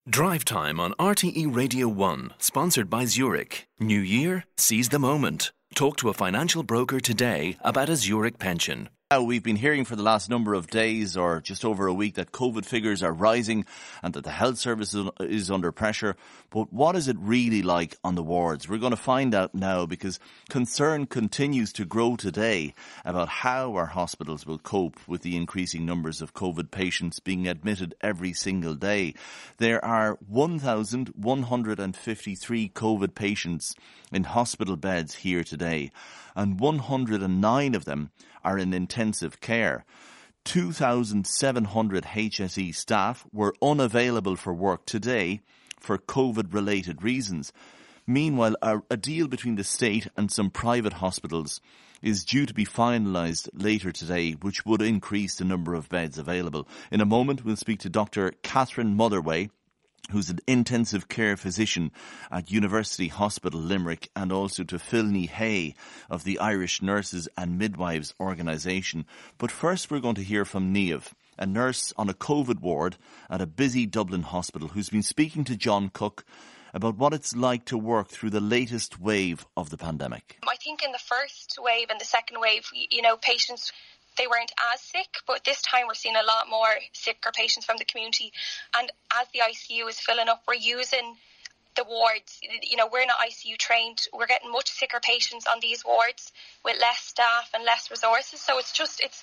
Drive Time on RTE Radio 1, sponsored by Zurich. New year, seize the moment. Talk to a financial broker today about a Zurich pension. Now, we've been hearing for the last number of days or just over a week that COVID figures are rising and that the health service is under pressure. But what is it really like on the wards? We're going to find out now because concern continues to grow today about how our hospitals will cope with the increasing numbers of COVID patients being admitted every single day. There are 1,153 COVID patients in hospital beds here today, and 109 of them are in intensive care. 2,700 HSE staff were unavailable for work today for COVID-related reasons. Meanwhile, a deal between the state and some private hospitals is due to be finalised later today, which would increase the number of beds available. In a moment, we'll speak to Dr. Catherine Motherway, who's an intensive care physician at University Hospital Limerick, and also to Philny Hay of the Irish Nurses and Midwives Organisation. But first we're going to hear from Niamh, a nurse on a COVID ward at a busy Dublin hospital, who's been speaking to John Cook about what it's like to work through the latest wave of the pandemic. I think in the first wave and the second wave, patients, they weren't as sick, but this time we're seeing a lot more sicker patients from the community. And as the ICU is filling up, we're using the wards. We're not ICU trained. We're getting much sicker patients on these wards with less staff and less resources. So it's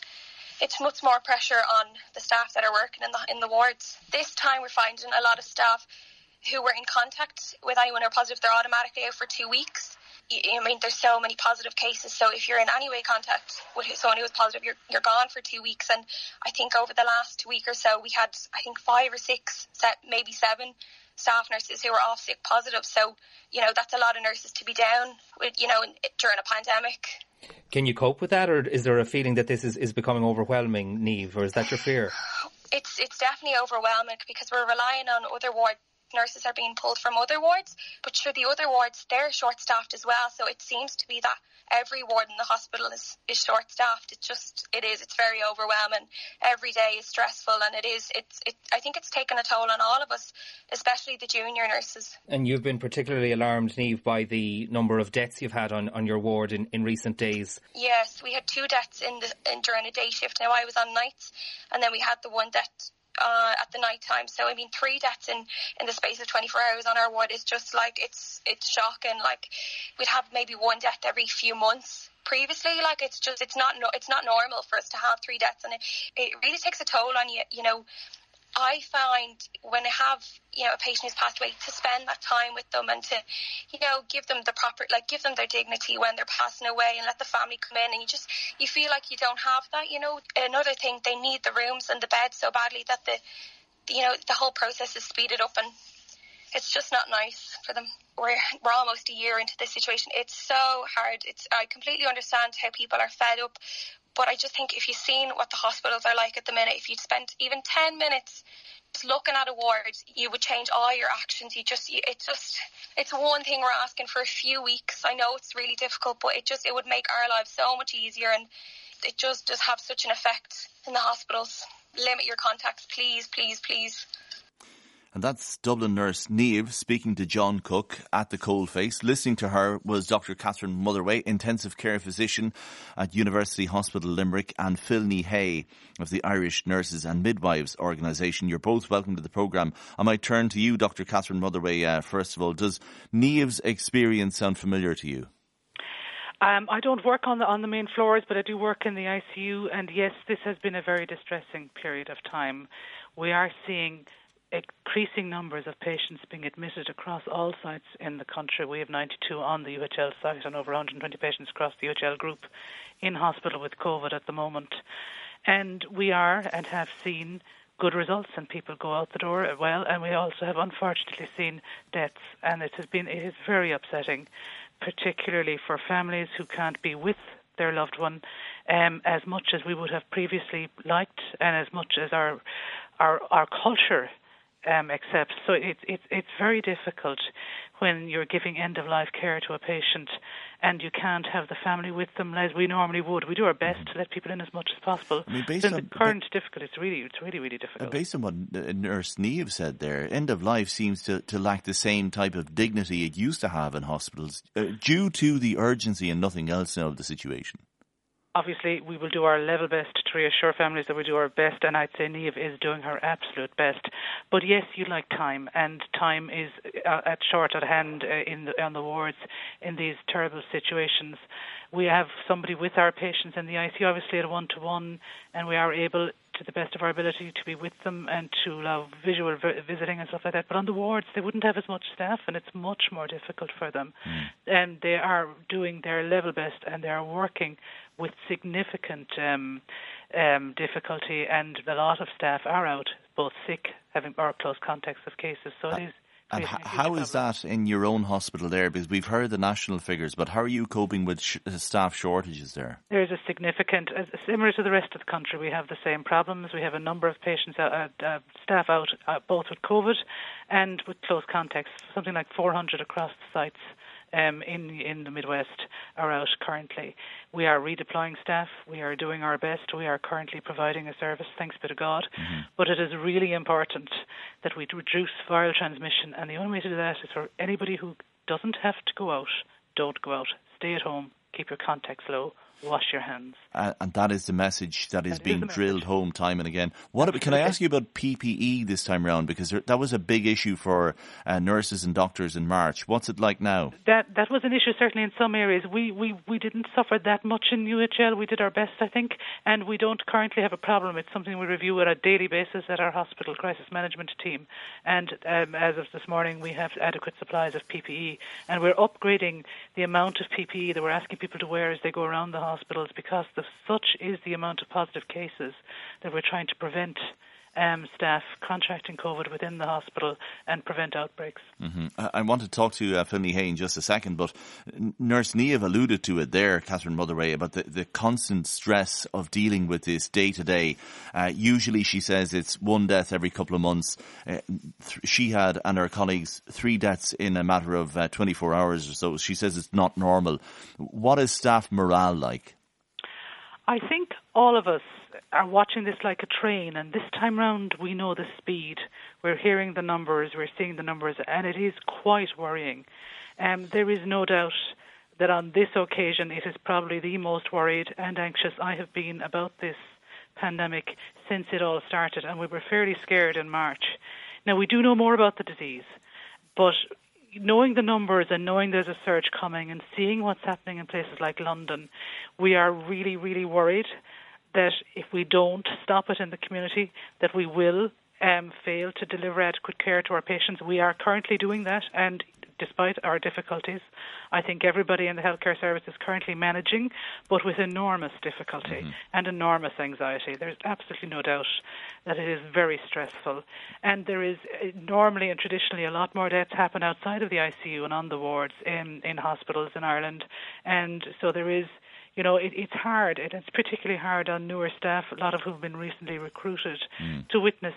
much more pressure on the staff that are working in the wards. This time we're finding a lot of staff who were in contact with anyone who are positive, they're automatically out for 2 weeks. There's so many positive cases, so if you're in any way contact with someone who was positive, you're gone for 2 weeks. And I think over the last week or so, we had, 5 or 6, maybe 7 staff nurses who were off sick positive. So, that's a lot of nurses to be down with, during a pandemic. Can you cope with that, or is there a feeling that this is becoming overwhelming, Niamh, or is that your fear? It's definitely overwhelming because we're relying on other wards. Nurses are being pulled from other wards, but sure, the other wards, they're short-staffed as well. So it seems to be that every ward in the hospital is short-staffed. It's very overwhelming. Every day is stressful, and I think it's taken a toll on all of us, especially the junior nurses. And you've been particularly alarmed, Niamh, by the number of deaths you've had on your ward in recent days. Yes, we had 2 deaths during a day shift. Now I was on nights, and then we had the 1 death at the night time. So 3 deaths in the space of 24 hours on our ward is just it's shocking. We'd have maybe 1 death every few months previously. It's not normal for us to have 3 deaths, and it really takes a toll on you. I find when I have, a patient who's passed away, to spend that time with them and to, give them the proper, give them their dignity when they're passing away and let the family come in, and you feel like you don't have that, Another thing, they need the rooms and the beds so badly that the whole process is speeded up, and it's just not nice for them. We're almost a year into this situation. It's so hard. I completely understand how people are fed up. But I just think if you've seen what the hospitals are like at the minute, if you'd spent even 10 minutes just looking at a ward, you would change all your actions. It's one thing we're asking for a few weeks. I know it's really difficult, but it would make our lives so much easier, and it just does have such an effect in the hospitals. Limit your contacts, please, please, please. And that's Dublin nurse Niamh speaking to John Cook at the coalface. Listening to her was Dr. Catherine Motherway, intensive care physician at University Hospital Limerick, and Philny Hay of the Irish Nurses and Midwives Organisation. You're both welcome to the programme. I might turn to you, Dr. Catherine Motherway, first of all. Does Niamh's experience sound familiar to you? I don't work on the main floors, but I do work in the ICU. And yes, this has been a very distressing period of time. We are seeing increasing numbers of patients being admitted across all sites in the country. We have 92 on the UHL site and over 120 patients across the UHL group in hospital with COVID at the moment. And we are and have seen good results, and people go out the door well, and we also have unfortunately seen deaths, and it is very upsetting, particularly for families who can't be with their loved one as much as we would have previously liked, and as much as our culture accept. So it's very difficult when you're giving end-of-life care to a patient and you can't have the family with them as we normally would. We do our best to let people in as much as possible. I mean, based on the current difficulty, it's really difficult. Based on what Nurse Niamh said there, end-of-life seems to lack the same type of dignity it used to have in hospitals due to the urgency and nothing else now of the situation. Obviously, we will do our level best to reassure families that we do our best, and I'd say Niamh is doing her absolute best. But yes, you like time, and time is short at hand on the wards in these terrible situations. We have somebody with our patients in the ICU, obviously at a one-to-one, and we are able, to the best of our ability, to be with them and to allow visual visiting and stuff like that. But on the wards, they wouldn't have as much staff, and it's much more difficult for them. And they are doing their level best, and they are working with significant difficulty, and a lot of staff are out, both sick, having or close contacts of cases. So it is. And how is that in your own hospital there? Because we've heard the national figures, but how are you coping with staff shortages there? There's a significant, similar to the rest of the country, we have the same problems. We have a number of patients, staff out, both with COVID and with close contacts, something like 400 across the sites. In the Midwest are out currently. We are redeploying staff. We are doing our best. We are currently providing a service, thanks be to God. But it is really important that we reduce viral transmission, and the only way to do that is for anybody who doesn't have to go out, don't go out. Stay at home, keep your contacts low, wash your hands. And that is the message that is being drilled home time and again. Can I ask you about PPE this time around? Because that was a big issue for nurses and doctors in March. What's it like now? That was an issue certainly in some areas. We didn't suffer that much in UHL. We did our best, I think, and we don't currently have a problem. It's something we review on a daily basis at our hospital crisis management team. And as of this morning, we have adequate supplies of PPE, and we're upgrading the amount of PPE that we're asking people to wear as they go around the hospitals, because such is the amount of positive cases that we're trying to prevent staff contracting COVID within the hospital and prevent outbreaks. I want to talk to Finlay Hay in just a second, but Nurse Niamh alluded to it there, Catherine Motherway, about the constant stress of dealing with this day to day. Usually, she says, it's one death every couple of months. She had, and her colleagues, 3 deaths in a matter of 24 hours or so. She says it's not normal. What is staff morale like? I think all of us are watching this like a train, and this time round we know the speed. We're hearing the numbers, we're seeing the numbers, and it is quite worrying. There is no doubt that on this occasion it is probably the most worried and anxious I have been about this pandemic since it all started, and we were fairly scared in March. Now, we do know more about the disease, but knowing the numbers and knowing there's a surge coming and seeing what's happening in places like London, we are really, really worried that if we don't stop it in the community, that we will fail to deliver adequate care to our patients. We are currently doing that, and despite our difficulties, I think everybody in the healthcare service is currently managing, but with enormous difficulty and enormous anxiety. There's absolutely no doubt that it is very stressful. And there is normally and traditionally a lot more deaths happen outside of the ICU and on the wards in hospitals in Ireland. And so there is, it's hard. It's particularly hard on newer staff, a lot of who've been recently recruited, to witness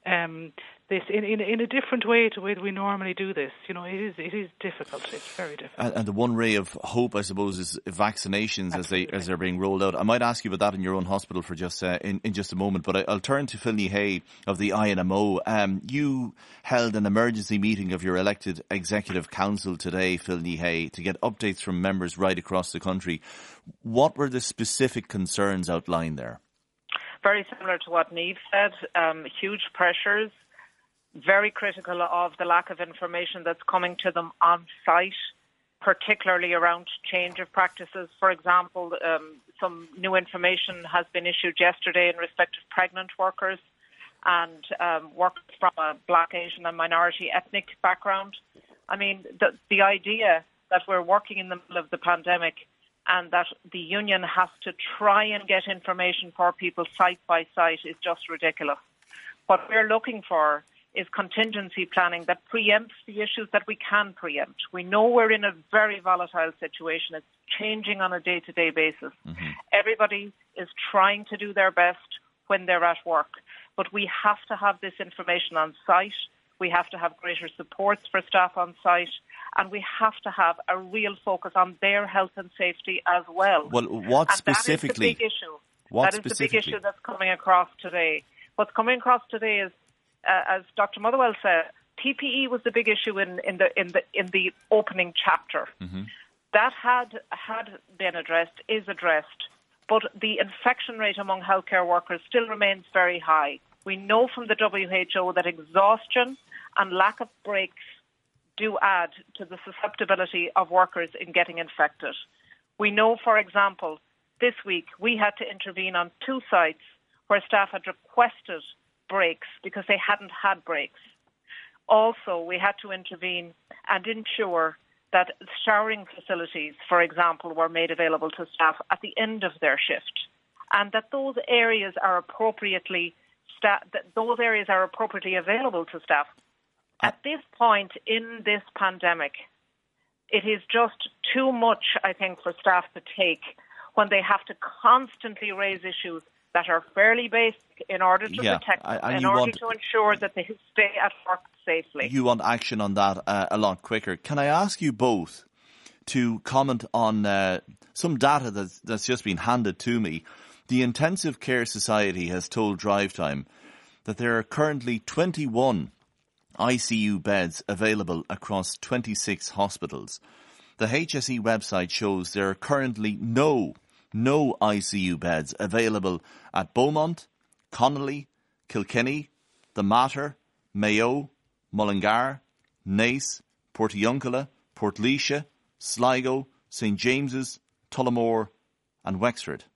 this in a different way to the way we normally do this. It is difficult. It's very difficult. And the one ray of hope, I suppose, is vaccinations as they're being rolled out. I might ask you about that in your own hospital for just in just a moment, but I'll turn to Finlay Hay of the INMO. You held an emergency meeting of your elected executive council today, Finlay Hay, to get updates from members right across the country. What were the specific concerns outlined there? Very similar to what Niamh said, huge pressures, very critical of the lack of information that's coming to them on site, particularly around change of practices. For example, some new information has been issued yesterday in respect of pregnant workers and workers from a Black, Asian and minority ethnic background. I mean, the idea that we're working in the middle of the pandemic and that the union has to try and get information for people site by site is just ridiculous. What we're looking for is contingency planning that preempts the issues that we can preempt. We know we're in a very volatile situation. It's changing on a day-to-day basis. Everybody is trying to do their best when they're at work, but we have to have this information on site We have to have greater supports for staff on site, and we have to have a real focus on their health and safety as well. Well, what and specifically? That is the big issue. What that is specifically? the big issue that's coming across today. What's coming across today is, as Dr. Motherwell said, PPE was the big issue in the opening chapter. Mm-hmm. That had been addressed, is addressed, but the infection rate among healthcare workers still remains very high. We know from the WHO that exhaustion and lack of breaks do add to the susceptibility of workers in getting infected. We know, for example, this week we had to intervene on 2 sites where staff had requested breaks because they hadn't had breaks. Also, we had to intervene and ensure that showering facilities, for example, were made available to staff at the end of their shift, and that those areas are appropriately available to staff. At this point in this pandemic, it is just too much, I think, for staff to take when they have to constantly raise issues that are fairly basic in order to protect them, in order to ensure that they stay at work safely. You want action on that a lot quicker. Can I ask you both to comment on some data that's just been handed to me? The Intensive Care Society has told Drive Time that there are currently 21 ICU beds available across 26 hospitals. The HSE website shows there are currently no ICU beds available at Beaumont, Connolly, Kilkenny, The Mater, Mayo, Mullingar, Naas, Portiuncula, Portlaoise, Sligo, St James's, Tullamore and Wexford.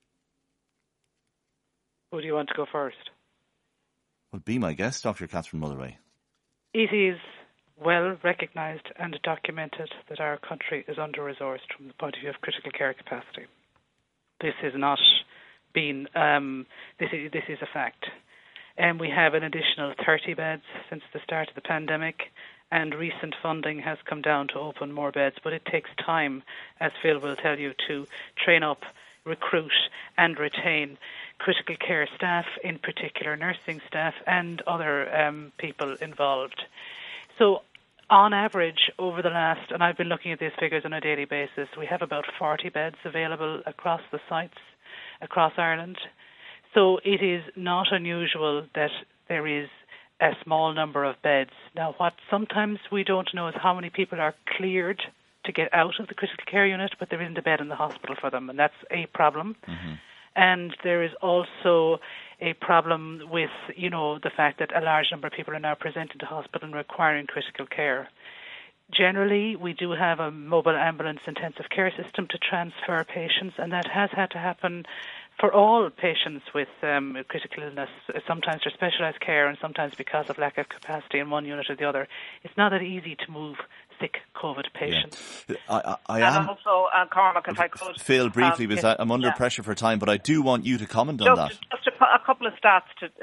Who do you want to go first? Well, be my guest, Dr. Catherine Motherway. It is well recognised and documented that our country is under-resourced from the point of view of critical care capacity. This has not been, this is a fact. And we have an additional 30 beds since the start of the pandemic, and recent funding has come down to open more beds, but it takes time, as Phil will tell you, to train up, recruit and retain critical care staff, in particular nursing staff and other people involved. So on average, over the last, and I've been looking at these figures on a daily basis, we have about 40 beds available across the sites across Ireland. So it is not unusual that there is a small number of beds. Now, what sometimes we don't know is how many people are cleared to get out of the critical care unit, but there isn't a bed in the hospital for them, and that's a problem. Mm-hmm. And there is also a problem with, the fact that a large number of people are now presenting to hospital and requiring critical care. Generally, we do have a mobile ambulance intensive care system to transfer patients, and that has had to happen for all patients with critical illness, sometimes for specialised care and sometimes because of lack of capacity in one unit or the other. It's not that easy to move sick COVID patients. Yeah. I and am. Also, Cormac, if I could. Phil, briefly, because I'm under pressure for time, but I do want you to comment on that. Just a couple of stats.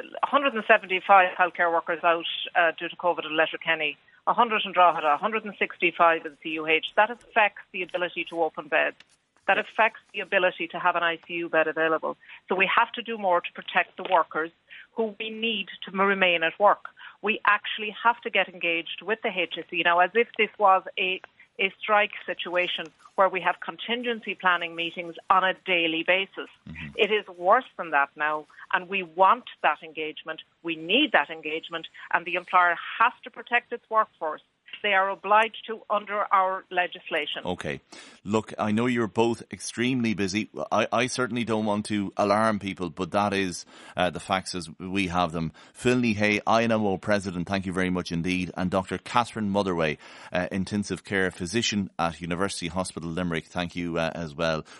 175 healthcare workers out due to COVID in Letterkenny, 100 in Drogheda, 165 in CUH. That affects the ability to open beds. That affects the ability to have an ICU bed available. So we have to do more to protect the workers who we need to remain at work. We actually have to get engaged with the HSE now, as if this was a strike situation where we have contingency planning meetings on a daily basis. Mm-hmm. It is worse than that now, and we want that engagement. We need that engagement, and the employer has to protect its workforce. They are obliged to under our legislation. Okay. Look, I know you're both extremely busy. I certainly don't want to alarm people, but that is the facts as we have them. Phil Nihey, INMO President, thank you very much indeed. And Dr. Catherine Motherway, Intensive Care Physician at University Hospital Limerick, thank you as well.